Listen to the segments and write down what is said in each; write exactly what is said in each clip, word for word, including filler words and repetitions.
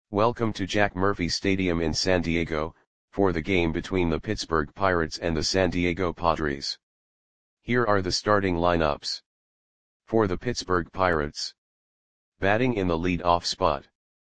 Welcome to Jack Murphy Stadium in San Diego, for the game between the Pittsburgh Pirates and the San Diego Padres. Here are the starting lineups. For the Pittsburgh Pirates. Batting in the lead-off spot.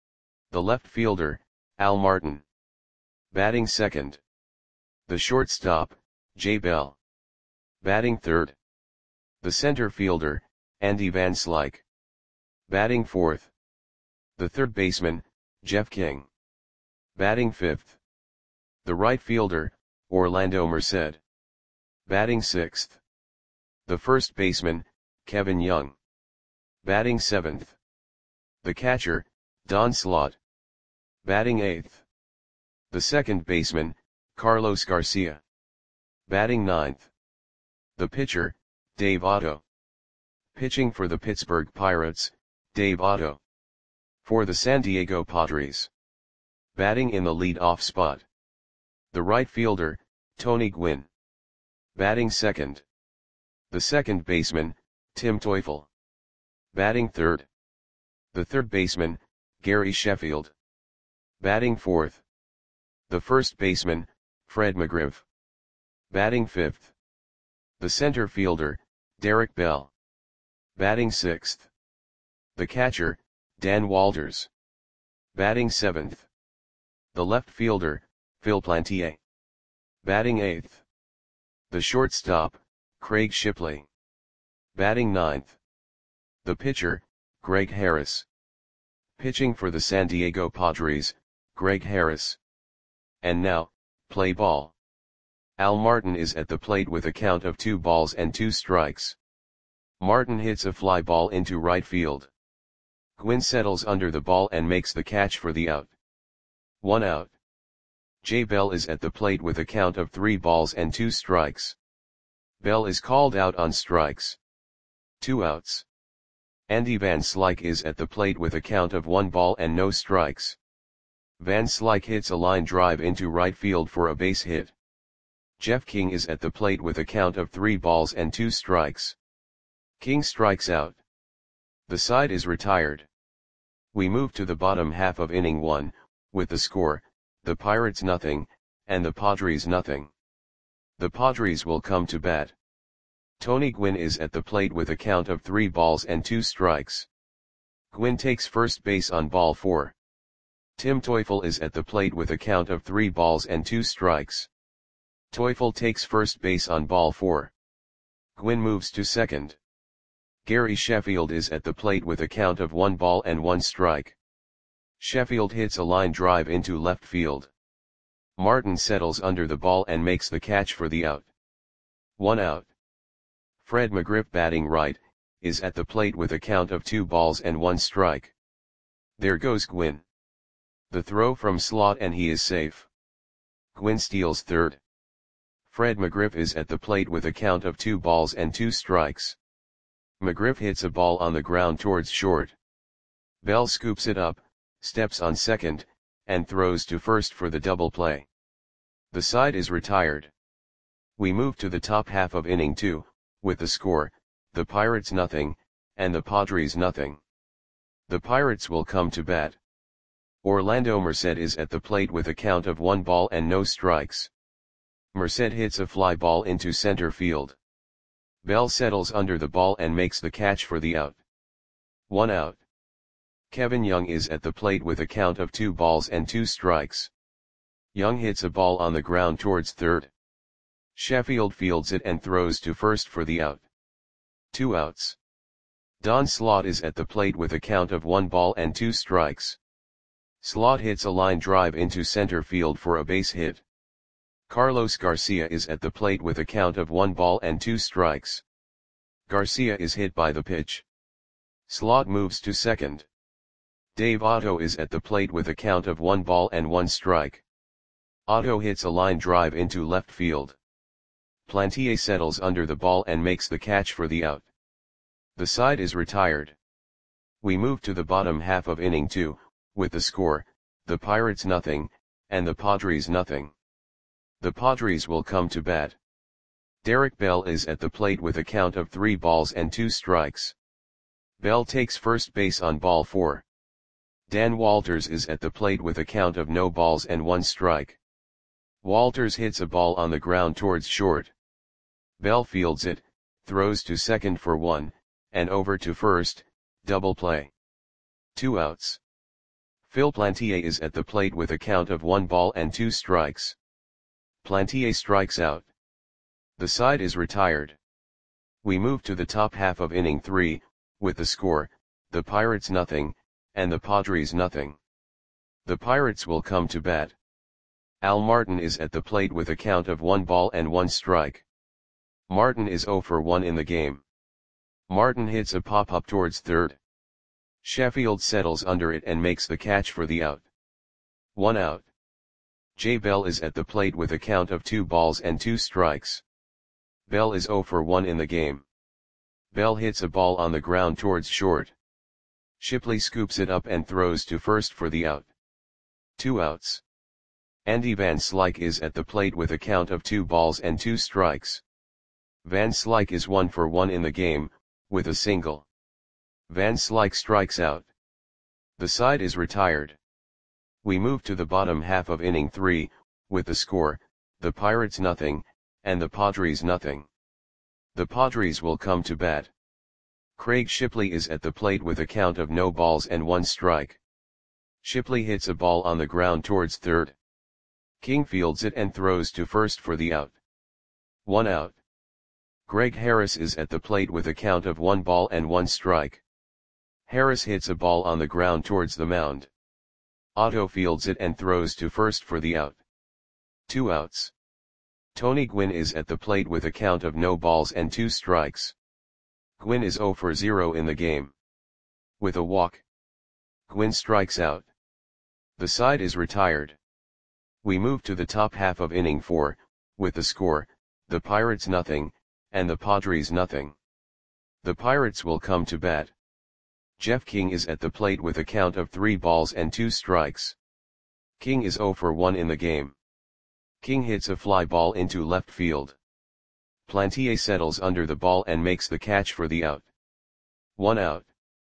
The left fielder, Al Martin. Batting second. The shortstop, Jay Bell. Batting third. The center fielder, Andy Van Slyke. Batting fourth. The third baseman, Jeff King. Batting fifth. The right fielder, Orlando Merced. Batting sixth. The first baseman, Kevin Young. Batting seventh. The catcher, Don Slaught. Batting eighth. The second baseman, Carlos Garcia. Batting ninth. The pitcher, Dave Otto. Pitching for the Pittsburgh Pirates, Dave Otto. For the San Diego Padres. Batting in the lead-off spot. The right fielder, Tony Gwynn. Batting second. The second baseman, Tim Teufel. Batting third. The third baseman, Gary Sheffield. Batting fourth. The first baseman, Fred McGriff. Batting fifth. The center fielder, Derek Bell. Batting sixth. The catcher, Dan Walters. Batting seventh. The left fielder, Phil Plantier. Batting eighth. The shortstop, Craig Shipley. Batting ninth. The pitcher, Greg Harris. Pitching for the San Diego Padres, Greg Harris. And now, play ball. Al Martin is at the plate with a count of two balls and two strikes. Martin hits a fly ball into right field. Gwynn settles under the ball and makes the catch for the out. One out. Jay Bell is at the plate with a count of three balls and two strikes. Bell is called out on strikes. Two outs. Andy Van Slyke is at the plate with a count of one ball and no strikes. Van Slyke hits a line drive into right field for a base hit. Jeff King is at the plate with a count of three balls and two strikes. King strikes out. The side is retired. We move to the bottom half of inning one, with the score, the Pirates nothing, and the Padres nothing. The Padres will come to bat. Tony Gwynn is at the plate with a count of three balls and two strikes. Gwynn takes first base on ball four. Tim Teufel is at the plate with a count of three balls and two strikes. Teufel takes first base on ball four. Gwynn moves to second. Gary Sheffield is at the plate with a count of one ball and one strike. Sheffield hits a line drive into left field. Martin settles under the ball and makes the catch for the out. One out. Fred McGriff, batting right, is at the plate with a count of two balls and one strike. There goes Gwynn. The throw from Slaught and he is safe. Gwynn steals third. Fred McGriff is at the plate with a count of two balls and two strikes. McGriff hits a ball on the ground towards short. Bell scoops it up, steps on second, and throws to first for the double play. The side is retired. We move to the top half of inning two, with the score, the Pirates nothing, and the Padres nothing. The Pirates will come to bat. Orlando Merced is at the plate with a count of one ball and no strikes. Merced hits a fly ball into center field. Bell settles under the ball and makes the catch for the out. One out. Kevin Young is at the plate with a count of two balls and two strikes. Young hits a ball on the ground towards third. Sheffield fields it and throws to first for the out. Two outs. Don Slaught is at the plate with a count of one ball and two strikes. Slaught hits a line drive into center field for a base hit. Carlos Garcia is at the plate with a count of one ball and two strikes. Garcia is hit by the pitch. Slaught moves to second. Dave Otto is at the plate with a count of one ball and one strike. Otto hits a line drive into left field. Plantier settles under the ball and makes the catch for the out. The side is retired. We move to the bottom half of inning two, with the score, the Pirates nothing, and the Padres nothing. The Padres will come to bat. Derek Bell is at the plate with a count of three balls and two strikes. Bell takes first base on ball four. Dan Walters is at the plate with a count of no balls and one strike. Walters hits a ball on the ground towards short. Bell fields it, throws to second for one, and over to first, double play. Two outs. Phil Plantier is at the plate with a count of one ball and two strikes. Plantier strikes out. The side is retired. We move to the top half of inning three, with the score, the Pirates nothing, and the Padres nothing. The Pirates will come to bat. Al Martin is at the plate with a count of one ball and one strike. Martin is oh for one in the game. Martin hits a pop-up towards third. Sheffield settles under it and makes the catch for the out. One out. Jay Bell is at the plate with a count of two balls and two strikes. Bell is oh for one in the game. Bell hits a ball on the ground towards short. Shipley scoops it up and throws to first for the out. Two outs. Andy Van Slyke is at the plate with a count of two balls and two strikes. Van Slyke is one for one in the game, with a single. Van Slyke strikes out. The side is retired. We move to the bottom half of inning three, with the score, the Pirates nothing, and the Padres nothing. The Padres will come to bat. Craig Shipley is at the plate with a count of no balls and one strike. Shipley hits a ball on the ground towards third. King fields it and throws to first for the out. One out. Greg Harris is at the plate with a count of one ball and one strike. Harris hits a ball on the ground towards the mound. Otto fields it and throws to first for the out. Two outs. Tony Gwynn is at the plate with a count of no balls and two strikes. Gwynn is oh for zero in the game. With a walk, Gwynn strikes out. The side is retired. We move to the top half of inning four, with the score, the Pirates nothing, and the Padres nothing. The Pirates will come to bat. Jeff King is at the plate with a count of three balls and two strikes. King is oh for one in the game. King hits a fly ball into left field. Plantier settles under the ball and makes the catch for the out. One out.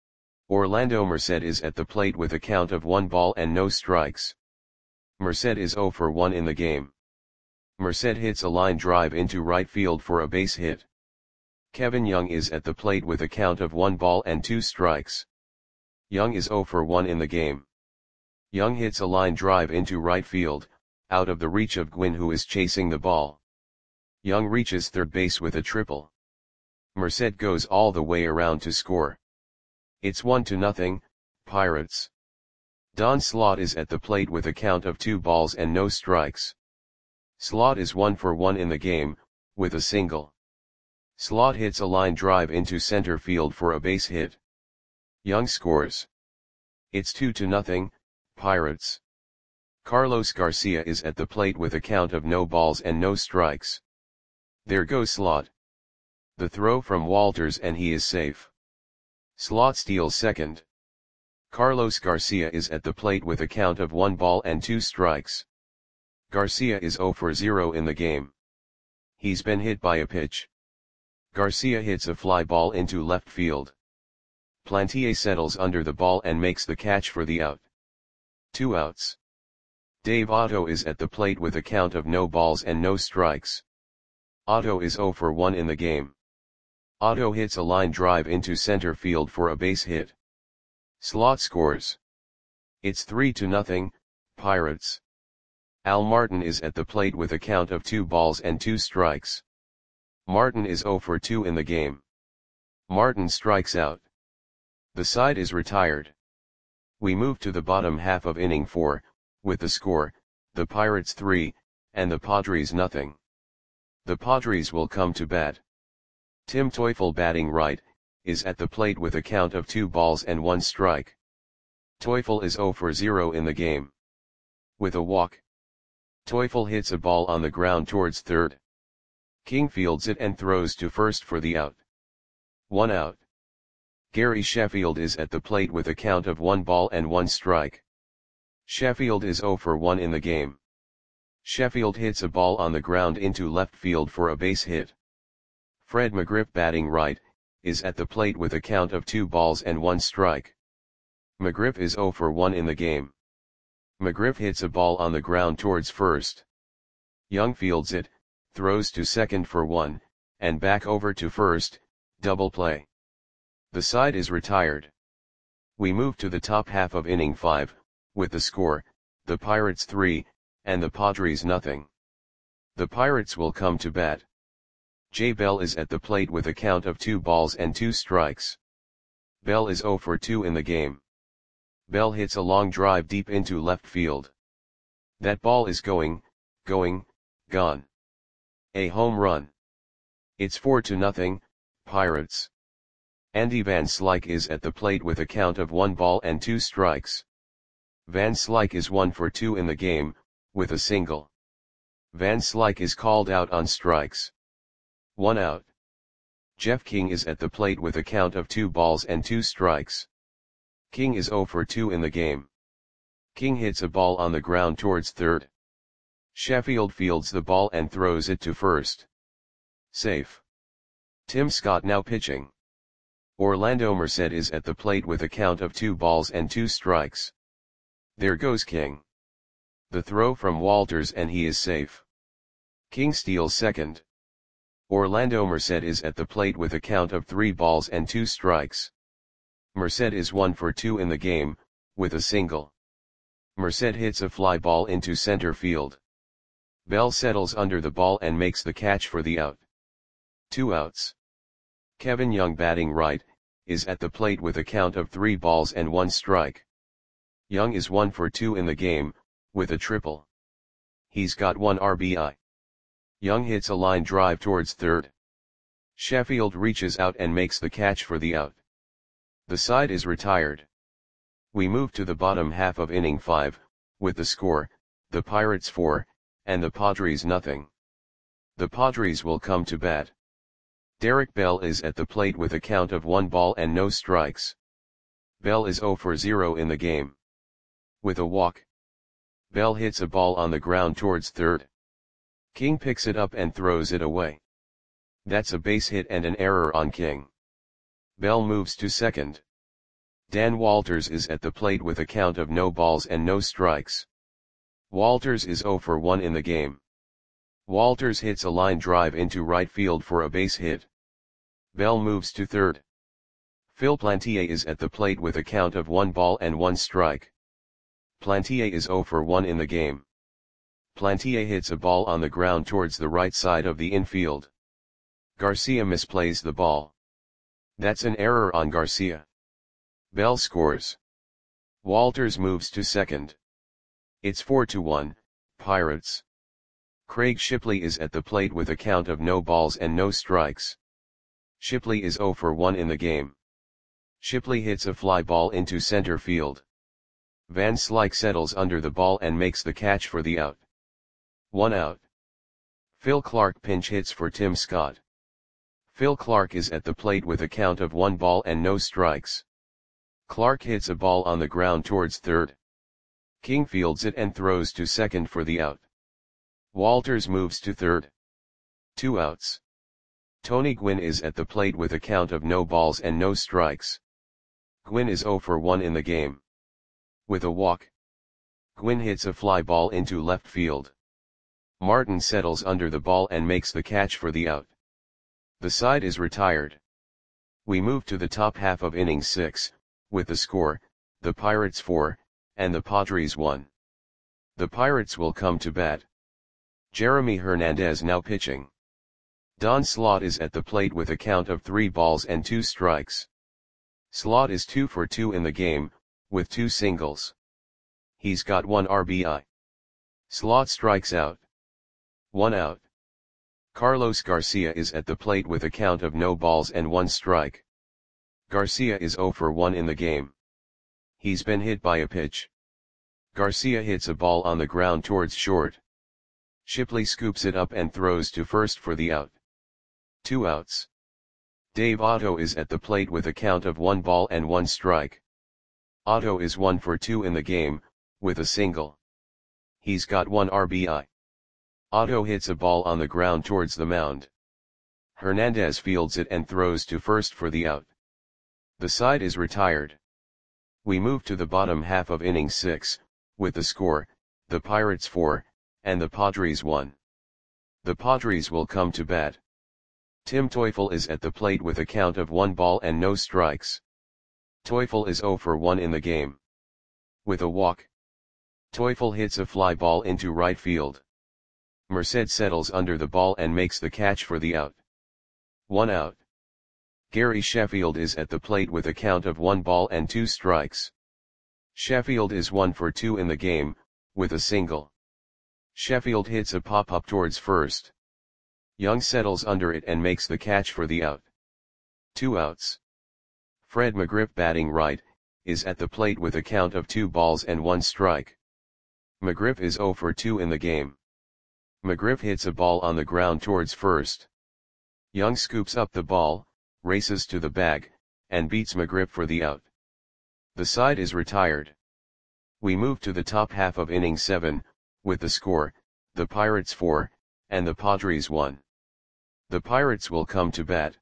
Orlando Merced is at the plate with a count of one ball and no strikes. Merced is oh for one in the game. Merced hits a line drive into right field for a base hit. Kevin Young is at the plate with a count of one ball and two strikes. Young is oh for one in the game. Young hits a line drive into right field, out of the reach of Gwynn, who is chasing the ball. Young reaches third base with a triple. Merced goes all the way around to score. It's one to nothing, Pirates. Don Slaught is at the plate with a count of two balls and no strikes. Slaught is one for one in the game, with a single. Slaught hits a line drive into center field for a base hit. Young scores. It's two to nothing, Pirates. Carlos Garcia is at the plate with a count of no balls and no strikes. There goes Slaught. The throw from Walters and he is safe. Slaught steals second. Carlos Garcia is at the plate with a count of one ball and two strikes. Garcia is oh for zero in the game. He's been hit by a pitch. Garcia hits a fly ball into left field. Plantier settles under the ball and makes the catch for the out. Two outs. Dave Otto is at the plate with a count of no balls and no strikes. Otto is oh for one in the game. Otto hits a line drive into center field for a base hit. Slaught scores. It's three to nothing, Pirates. Al Martin is at the plate with a count of two balls and two strikes. Martin is oh for two in the game. Martin strikes out. The side is retired. We move to the bottom half of inning four, with the score, the Pirates three, and the Padres nothing. The Padres will come to bat. Tim Teufel, batting right, is at the plate with a count of two balls and one strike. Teufel is oh for zero in the game. With a walk, Teufel hits a ball on the ground towards third. King fields it and throws to first for the out. One out. Gary Sheffield is at the plate with a count of one ball and one strike. Sheffield is oh for one in the game. Sheffield hits a ball on the ground into left field for a base hit. Fred McGriff, batting right, is at the plate with a count of two balls and one strike. McGriff is zero for one in the game. McGriff hits a ball on the ground towards first. Young fields it, throws to second for one, and back over to first, double play. The side is retired. We move to the top half of inning five, with the score, the Pirates three, and the Padres nothing. The Pirates will come to bat. Jay Bell is at the plate with a count of two balls and two strikes. Bell is zero for two in the game. Bell hits a long drive deep into left field. That ball is going, going, gone. A home run. It's four to nothing, Pirates. Andy Van Slyke is at the plate with a count of one ball and two strikes. Van Slyke is one for two in the game, with a single. Van Slyke is called out on strikes. One out. Jeff King is at the plate with a count of two balls and two strikes. King is zero for two in the game. King hits a ball on the ground towards third. Sheffield fields the ball and throws it to first. Safe. Tim Scott now pitching. Orlando Merced is at the plate with a count of two balls and two strikes. There goes King. The throw from Walters and he is safe. King steals second. Orlando Merced is at the plate with a count of three balls and two strikes. Merced is one for two in the game, with a single. Merced hits a fly ball into center field. Bell settles under the ball and makes the catch for the out. Two outs. Kevin Young, batting right, is at the plate with a count of three balls and one strike. Young is one for two in the game, with a triple. He's got one R B I. Young hits a line drive towards third. Sheffield reaches out and makes the catch for the out. The side is retired. We move to the bottom half of inning five, with the score, the Pirates four, and the Padres nothing. The Padres will come to bat. Derek Bell is at the plate with a count of one ball and no strikes. Bell is zero for zero in the game. With a walk. Bell hits a ball on the ground towards third. King picks it up and throws it away. That's a base hit and an error on King. Bell moves to second. Dan Walters is at the plate with a count of no balls and no strikes. Walters is zero for one in the game. Walters hits a line drive into right field for a base hit. Bell moves to third. Phil Plantier is at the plate with a count of one ball and one strike. Plantier is zero for one in the game. Plantier hits a ball on the ground towards the right side of the infield. Garcia misplays the ball. That's an error on Garcia. Bell scores. Walters moves to second. It's four to one, Pirates. Craig Shipley is at the plate with a count of no balls and no strikes. Shipley is zero for one in the game. Shipley hits a fly ball into center field. Van Slyke settles under the ball and makes the catch for the out. One out. Phil Clark pinch hits for Tim Scott. Phil Clark is at the plate with a count of one ball and no strikes. Clark hits a ball on the ground towards third. King fields it and throws to second for the out. Walters moves to third. Two outs. Tony Gwynn is at the plate with a count of no balls and no strikes. Gwynn is zero for one in the game. With a walk. Gwynn hits a fly ball into left field. Martin settles under the ball and makes the catch for the out. The side is retired. We move to the top half of inning six, with the score, the Pirates four, and the Padres one. The Pirates will come to bat. Jeremy Hernandez now pitching. Don Slaught is at the plate with a count of three balls and two strikes. Slaught is two for two in the game, with two singles. He's got one R B I. Slaught strikes out. One out. Carlos Garcia is at the plate with a count of no balls and one strike. Garcia is zero for one in the game. He's been hit by a pitch. Garcia hits a ball on the ground towards short. Shipley scoops it up and throws to first for the out. Two outs. Dave Otto is at the plate with a count of one ball and one strike. Otto is one for two in the game, with a single. He's got one R B I. Otto hits a ball on the ground towards the mound. Hernandez fields it and throws to first for the out. The side is retired. We move to the bottom half of inning six, with the score, the Pirates four, and the Padres one. The Padres will come to bat. Tim Teufel is at the plate with a count of one ball and no strikes. Teufel is zero for one in the game. With a walk, Teufel hits a fly ball into right field. Merced settles under the ball and makes the catch for the out. One out. Gary Sheffield is at the plate with a count of one ball and two strikes. Sheffield is one for two in the game, with a single. Sheffield hits a pop-up towards first. Young settles under it and makes the catch for the out. Two outs. Fred McGriff, batting right, is at the plate with a count of two balls and one strike. McGriff is zero for two in the game. McGriff hits a ball on the ground towards first. Young scoops up the ball, races to the bag, and beats McGriff for the out. The side is retired. We move to the top half of inning seven, with the score, the Pirates four, and the Padres one. The Pirates will come to bat.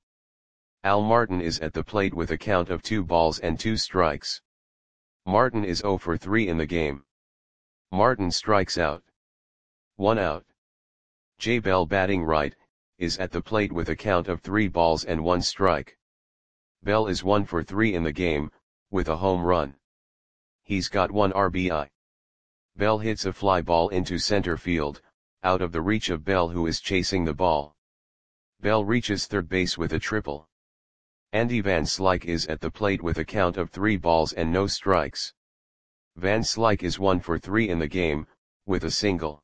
Al Martin is at the plate with a count of two balls and two strikes. Martin is zero for three in the game. Martin strikes out. One out. Jay Bell, batting right, is at the plate with a count of three balls and one strike. Bell is one for three in the game, with a home run. He's got one R B I. Bell hits a fly ball into center field, out of the reach of Bell, who is chasing the ball. Bell reaches third base with a triple. Andy Van Slyke is at the plate with a count of three balls and no strikes. Van Slyke is one for three in the game, with a single.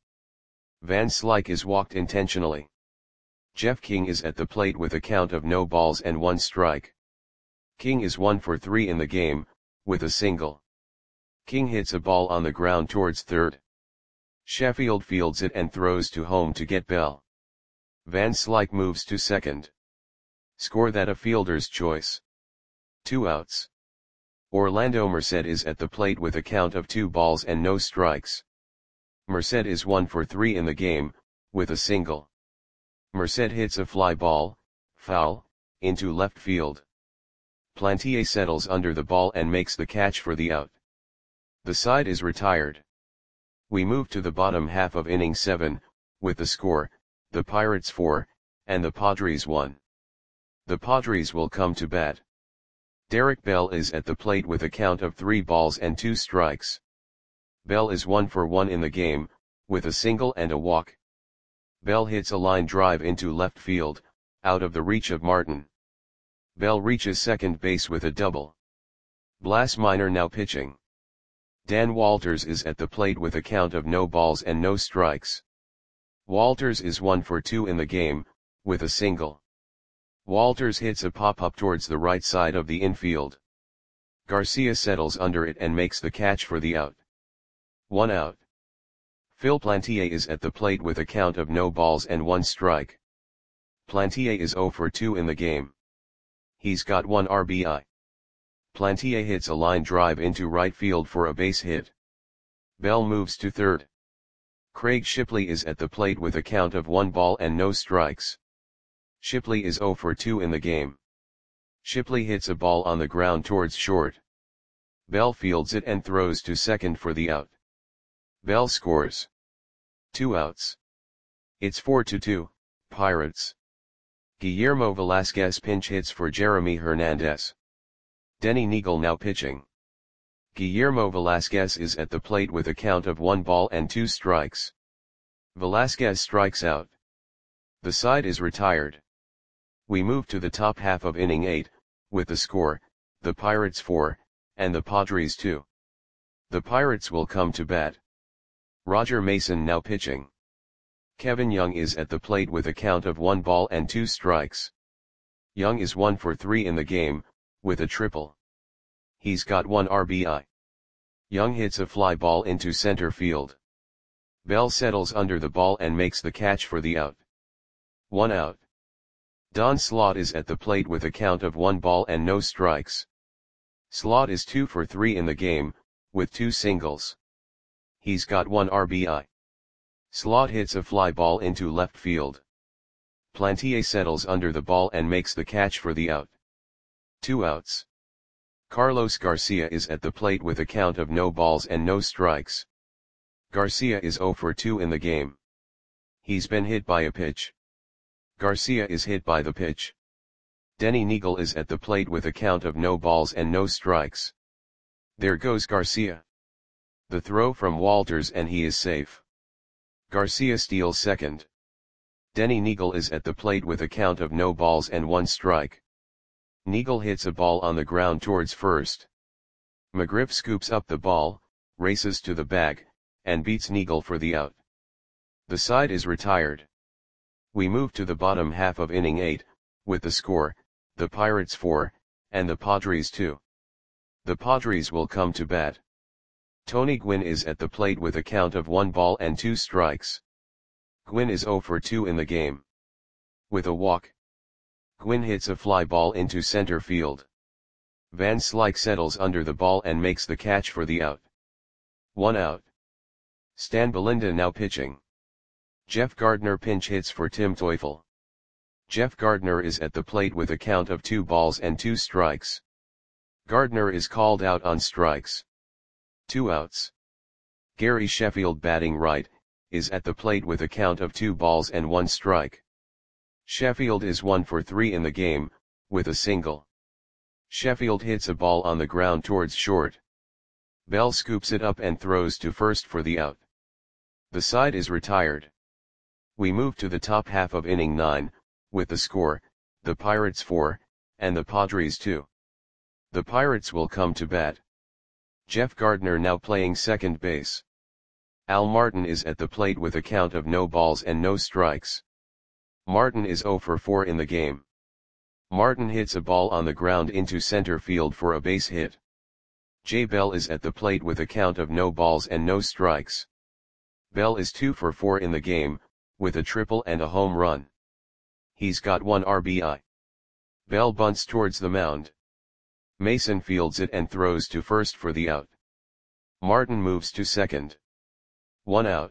Van Slyke is walked intentionally. Jeff King is at the plate with a count of no balls and one strike. King is one for three in the game, with a single. King hits a ball on the ground towards third. Sheffield fields it and throws to home to get Bell. Van Slyke moves to second. Score that a fielder's choice. Two outs. Orlando Merced is at the plate with a count of two balls and no strikes. Merced is one for three in the game, with a single. Merced hits a fly ball, foul, into left field. Plantier settles under the ball and makes the catch for the out. The side is retired. We move to the bottom half of inning seven, with the score, the Pirates four, and the Padres one. The Padres will come to bat. Derek Bell is at the plate with a count of three balls and two strikes. Bell is one for one in the game, with a single and a walk. Bell hits a line drive into left field, out of the reach of Martin. Bell reaches second base with a double. Blas Minor now pitching. Dan Walters is at the plate with a count of no balls and no strikes. Walters is one for two in the game, with a single. Walters hits a pop-up towards the right side of the infield. Garcia settles under it and makes the catch for the out. One out. Phil Plantier is at the plate with a count of no balls and one strike. Plantier is zero for two in the game. He's got one R B I. Plantier hits a line drive into right field for a base hit. Bell moves to third. Craig Shipley is at the plate with a count of one ball and no strikes. Shipley is zero for two in the game. Shipley hits a ball on the ground towards short. Bell fields it and throws to second for the out. Bell scores. Two outs. It's four to two, Pirates. Guillermo Velasquez pinch hits for Jeremy Hernandez. Denny Neagle now pitching. Guillermo Velasquez is at the plate with a count of one ball and two strikes. Velasquez strikes out. The side is retired. We move to the top half of inning eight, with the score, the Pirates four, and the Padres two. The Pirates will come to bat. Roger Mason now pitching. Kevin Young is at the plate with a count of one ball and two strikes. Young is one for three in the game, with a triple. He's got one R B I. Young hits a fly ball into center field. Bell settles under the ball and makes the catch for the out. One out. Don Slaught is at the plate with a count of one ball and no strikes. Slaught is two for three in the game, with two singles. He's got one R B I. Slaught hits a fly ball into left field. Plantier settles under the ball and makes the catch for the out. Two outs. Carlos Garcia is at the plate with a count of no balls and no strikes. Garcia is zero for two in the game. He's been hit by a pitch. Garcia is hit by the pitch. Denny Neagle is at the plate with a count of no balls and no strikes. There goes Garcia. The throw from Walters and he is safe. Garcia steals second. Denny Neagle is at the plate with a count of no balls and one strike. Neagle hits a ball on the ground towards first. McGriff scoops up the ball, races to the bag, and beats Neagle for the out. The side is retired. We move to the bottom half of inning eight, with the score, the Pirates four, and the Padres two. The Padres will come to bat. Tony Gwynn is at the plate with a count of one ball and two strikes. Gwynn is zero for two in the game. With a walk, Gwynn hits a fly ball into center field. Van Slyke settles under the ball and makes the catch for the out. One out. Stan Belinda now pitching. Jeff Gardner pinch hits for Tim Teufel. Jeff Gardner is at the plate with a count of two balls and two strikes. Gardner is called out on strikes. Two outs. Gary Sheffield batting right, is at the plate with a count of two balls and one strike. Sheffield is one for three in the game, with a single. Sheffield hits a ball on the ground towards short. Bell scoops it up and throws to first for the out. The side is retired. We move to the top half of inning nine, with the score, the Pirates four, and the Padres two. The Pirates will come to bat. Jeff Gardner now playing second base. Al Martin is at the plate with a count of no balls and no strikes. Martin is zero for four in the game. Martin hits a ball on the ground into center field for a base hit. Jay Bell is at the plate with a count of no balls and no strikes. Bell is two for four in the game, with a triple and a home run. He's got one R B I. Bell bunts towards the mound. Mason fields it and throws to first for the out. Martin moves to second. One out.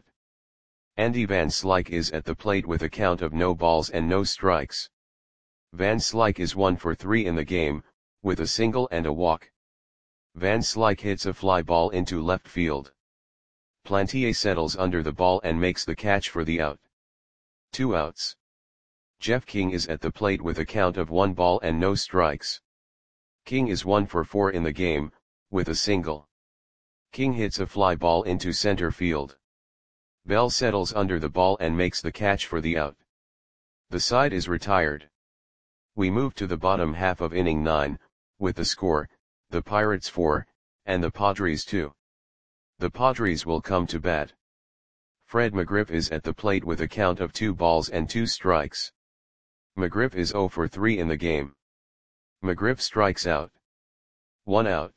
Andy Van Slyke is at the plate with a count of no balls and no strikes. Van Slyke is one for three in the game, with a single and a walk. Van Slyke hits a fly ball into left field. Plantier settles under the ball and makes the catch for the out. Two outs. Jeff King is at the plate with a count of one ball and no strikes. King is one for four in the game, with a single. King hits a fly ball into center field. Bell settles under the ball and makes the catch for the out. The side is retired. We move to the bottom half of inning nine, with the score, the Pirates four, and the Padres two. The Padres will come to bat. Fred McGriff is at the plate with a count of two balls and two strikes. McGriff is zero for three in the game. McGriff strikes out. One out.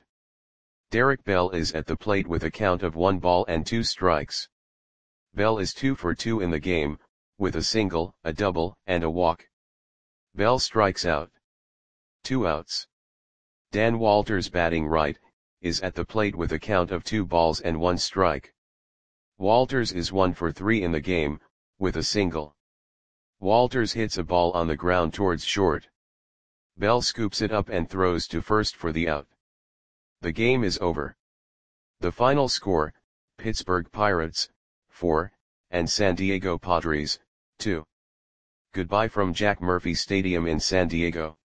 Derek Bell is at the plate with a count of one ball and two strikes. Bell is two for two in the game, with a single, a double, and a walk. Bell strikes out. Two outs. Dan Walters batting right, is at the plate with a count of two balls and one strike. Walters is one for three in the game, with a single. Walters hits a ball on the ground towards short. Bell scoops it up and throws to first for the out. The game is over. The final score, Pittsburgh Pirates, four, and San Diego Padres, two. Goodbye from Jack Murphy Stadium in San Diego.